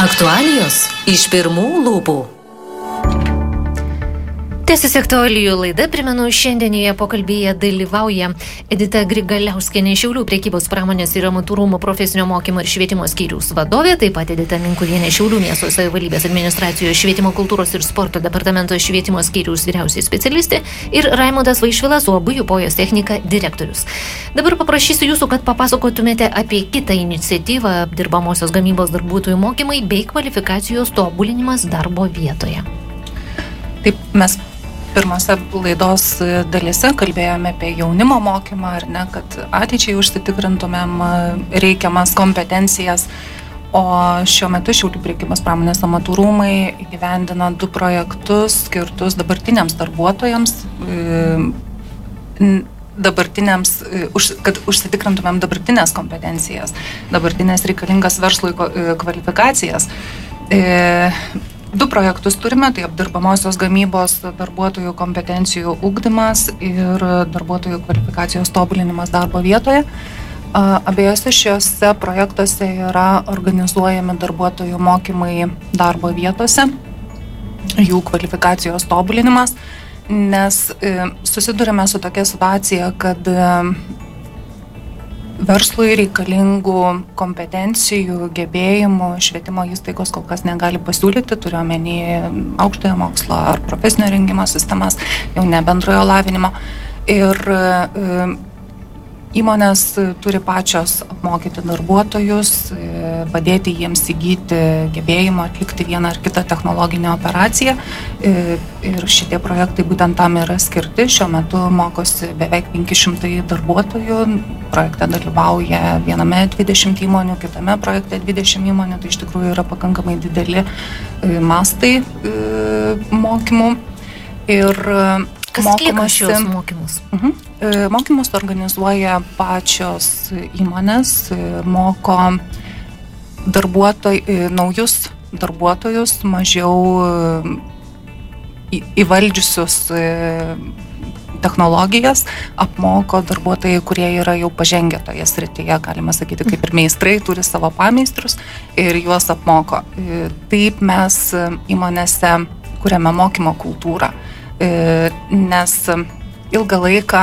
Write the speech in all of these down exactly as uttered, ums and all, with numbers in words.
Aktualijos iš pirmų lūpų. Tęsiasi aktualijų laida, primenu, šiandienyje pokalbėje dalyvauja Edita Grigaliauskienė, Šiaulių prekybos pramonės ir amatų rūmų profesinio mokymo ir švietimo skyriaus vadovė, taip pat Edita Minkuvienė, Šiaulių miesto savivaldybės administracijos švietimo kultūros ir sporto departamento švietimo skyriaus vyriausiai specialistė ir Raimondas Vaišvilas, U A B Jupojos technika direktorius. Dabar paprašysiu jūsų, kad papasakotumėte apie kitą iniciatyvą apdirbamosios gamybos darbuotojų mokymai bei kvalifikacijos tobulinimas darbo vietoje. Taip, mes pirmose laidos dalyse kalbėjome apie jaunimo mokymą, ar ne, kad ateičiai užsitikrintumėm reikiamas kompetencijas, o šiuo metu Šiaulių prekybos pramonės amatų rūmai įgyvendina du projektus skirtus dabartiniams darbuotojams, dabartiniams, kad užsitikrintumėm dabartinės kompetencijas, dabartinės reikalingas verslui kvalifikacijas. Du projektus turime, tai apdirbamosios gamybos darbuotojų kompetencijų ugdymas ir darbuotojų kvalifikacijos tobulinimas darbo vietoje. Abiejose šiuose projektuose yra organizuojami darbuotojų mokymai darbo vietose, jų kvalifikacijos tobulinimas, nes susidurime su tokia situacija, kad verslui reikalingų kompetencijų, gebėjimų švietimo įstaigos kol kas negali pasiūlyti, turiu omeny aukštojo mokslo ar profesinio rengimo sistemas, jau ne bendrojo lavinimo. Ir įmonės turi pačios apmokyti darbuotojus, padėti jiems įgyti gebėjimą atlikti vieną ar kitą technologinę operaciją. Ir šitie projektai būtent tam yra skirti. Šiuo metu mokosi beveik penki šimtai darbuotojų. Projekte dalyvauja viename dvidešimt įmonių, kitame projekte dvidešimt įmonių. Tai iš tikrųjų yra pakankamai dideli mastai mokymų. Ir kas atlieka šios mokymus? Uh-huh. Mokymus organizuoja pačios įmonės, moko darbuotoj, naujus darbuotojus, mažiau įvaldžiusius technologijas, apmoko darbuotojai, kurie yra jau pažengę toje srityje, galima sakyti, kaip ir meistrai, turi savo pameistrus ir juos apmoko. Taip mes įmonėse kuriame mokymo kultūrą. Nes ilgą laiką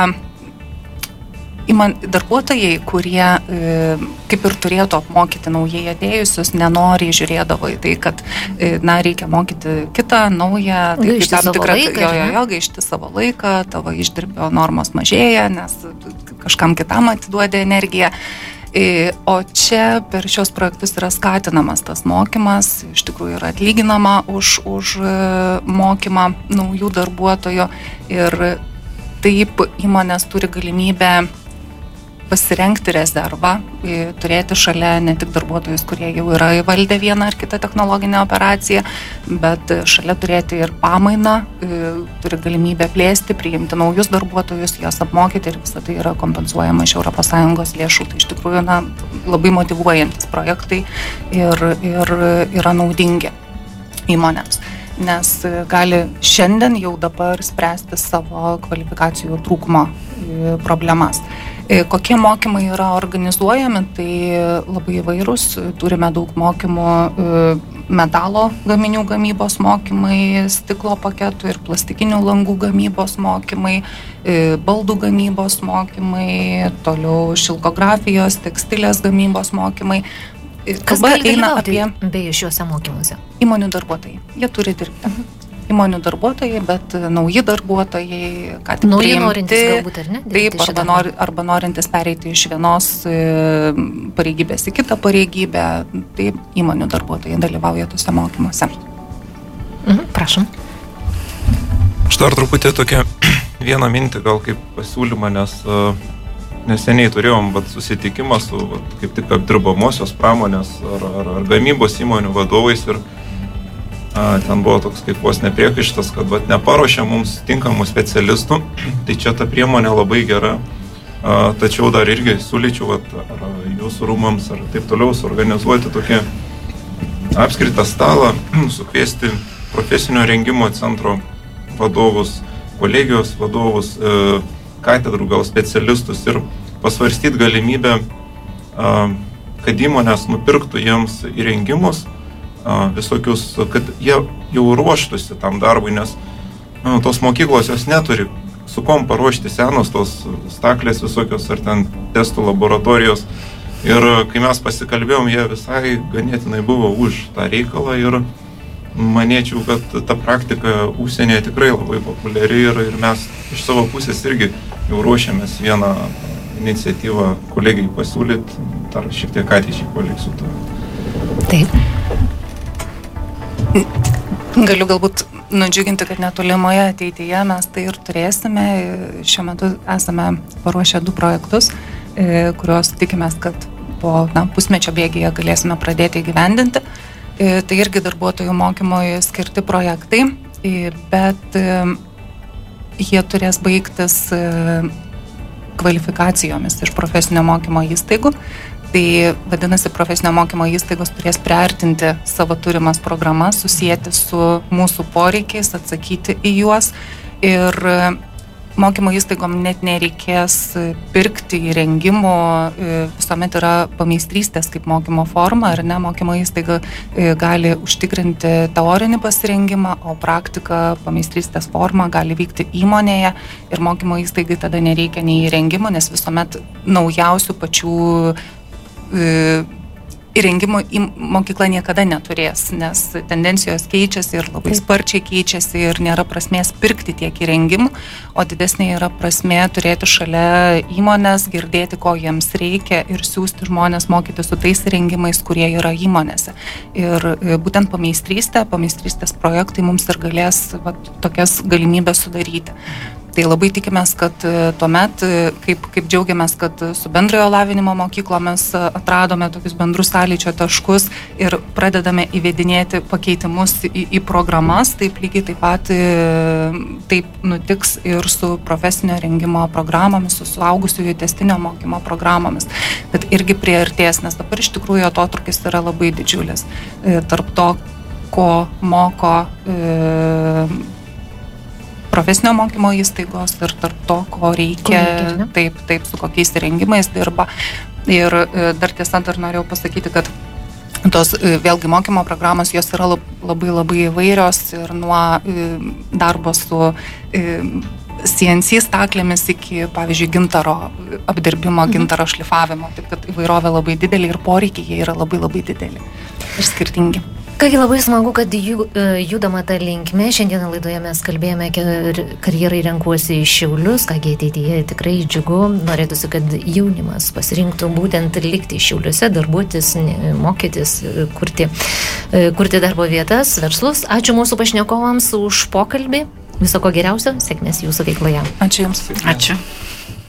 darbuotojai, kurie kaip ir turėtų apmokyti naujai atėjusius, nenoriai žiūrėdavo į tai, kad na, reikia mokyti kitą, naują, tai kaip tam tikrą, jo, jo, jo, gaišti savo laiką, tavo išdirbio normos mažėja, nes kažkam kitam atiduodi energiją. O čia per šios projektus yra skatinamas tas mokymas, iš tikrųjų yra atlyginama už, už mokymą naujų darbuotojų ir taip įmonės turi galimybę pasirengti rezervą, turėti šalia ne tik darbuotojus, kurie jau yra įvaldę vieną ar kitą technologinę operaciją, bet šalia turėti ir pamainą, turi galimybę plėsti, priimti naujus darbuotojus, juos apmokyti ir visą tai yra kompensuojama iš Europos Sąjungos lėšų. Tai iš tikrųjų na, labai motyvuojantis projektai ir, ir yra naudingi įmonėms, nes gali šiandien jau dabar spręsti savo kvalifikacijų trūkumo problemas. Kokie mokymai yra organizuojami, tai labai įvairūs. Turime daug mokymų metalo gaminių gamybos mokymai, stiklo paketų ir plastikinių langų gamybos mokymai, baldų gamybos mokymai, toliau šilkografijos, tekstilės gamybos mokymai. Kas gali dalyvauti apie beje šiuose mokymuose? Įmonių darbuotojai. Jie turi dirbti. Mhm. Įmonių darbuotojai, bet nauji darbuotojai, ką tik nauji priimti, norintys galbūt, ar ne? Taip, arba, nor, arba norintys pereiti iš vienos pareigybės į kitą pareigybę, taip, įmonių darbuotojai dalyvauja tuose mokymuose. Mhm, prašom. Aš dar truputį tokia vieną mintį gal kaip pasiūlymą, nes uh, neseniai turėjom vat, susitikimą su vat, kaip tik apdirbamosios pramonės ar, ar, ar gamybos įmonių vadovais ir A, ten buvo toks kaip vos nepriekaištas, kad vat, neparuošė mums tinkamų specialistų, tai čia ta priemonė labai gera, a, tačiau dar irgi siūlyčiau vat, ar jūsų rūmams ar taip toliau suorganizuoti tokį apskritą stalą, sukviesti profesinio rengimo centro vadovus, kolegijos vadovus, e, katedrų gal specialistus ir pasvarstyti galimybę, a, kad įmonės nupirktų jiems įrengimus, visokius, kad jie jau ruoštųsi tam darbui, nes nu, tos mokyklos jos neturi su kom paruošti senos tos staklės visokios ar ten testų laboratorijos. Ir kai mes pasikalbėjom, jie visai ganėtinai buvo už tą reikalą ir manėčiau, kad ta praktika užsienyje tikrai labai populiari ir, ir mes iš savo pusės irgi jau ruošiamės vieną iniciatyvą kolegijai pasiūlyti, dar šiek tiek ateičiai paliksiu to. Taip. Galiu galbūt nudžiuginti, kad netolimoje ateityje mes tai ir turėsime. Šiuo metu esame paruošę du projektus, kuriuos tikimės, kad po na, pusmečio bėgyje galėsime pradėti įgyvendinti. Tai irgi darbuotojų mokymui skirti projektai, bet jie turės baigtis kvalifikacijomis iš profesinio mokymo įstaigų. Tai vadinasi, profesinio mokymo įstaigos turės priartinti savo turimas programas, susijęti su mūsų poreikiais, atsakyti į juos ir mokymo įstaigom net nereikės pirkti įrengimų, visuomet yra pameistrystės kaip mokymo forma, ar ne, mokymo įstaiga gali užtikrinti teorinį pasirengimą, o praktika pameistrystės forma gali vykti įmonėje ir mokymo įstaigai tada nereikia nei įrengimų, nes visuomet naujausių pačių įrengimų mokykla niekada neturės, nes tendencijos keičiasi ir labai sparčiai keičiasi ir nėra prasmės pirkti tiek įrengimų, o didesnė yra prasmė turėti šalia įmonės, girdėti, ko jiems reikia ir siūsti žmonės mokyti su tais įrengimais, kurie yra įmonėse. Ir būtent pameistrystė, pameistrystės projektai mums ir galės va, tokias galimybės sudaryti. Tai labai tikimės, kad tuomet, kaip, kaip džiaugiamės, kad su bendrojo lavinimo mokyklomis atradome tokius bendrus sąlyčio taškus ir pradedame įvedinėti pakeitimus į, į programas, taip lygiai taip pat taip nutiks ir su profesinio rengimo programomis, su suaugusiųjų testinio mokymo programomis, kad irgi priartės, nes dabar iš tikrųjų atotrukis yra labai didžiulis tarp to, ko moko e, profesinio mokymo įstaigos ir tarp to, ko reikia, reikia taip, taip, su kokiais įrengimais dirba. Ir dar tiesa, dar norėjau pasakyti, kad tos vėlgi mokymo programos, jos yra labai labai įvairios ir nuo darbo su C N C staklėmis iki, pavyzdžiui, gintaro apdirbimo, gintaro šlifavimo. Taip, kad įvairovė labai didelė ir poreikiai jie yra labai labai dideli ir skirtingi. Kągi, labai smagu, kad judama tą linkmę. Šiandieną laidoje mes kalbėjome, karjerai renkuosi į Šiaulius, kągi ateityje tikrai džiugu. Norėtųsi, kad jaunimas pasirinktų būtent likti Šiauliuose, darbuotis, mokytis, kurti, kurti darbo vietas, verslus. Ačiū mūsų pašnekovams už pokalbį. Viso ko geriausio, sėkmės jūsų veikloje. Ačiū Jums. Ačiū.